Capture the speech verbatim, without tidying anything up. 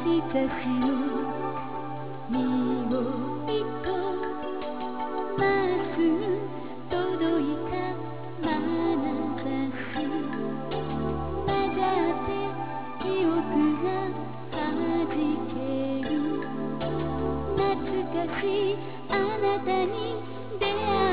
差しの匂いとまっすぐ届いた眼差し混ざって記憶がはじける懐かしいあなたに出会う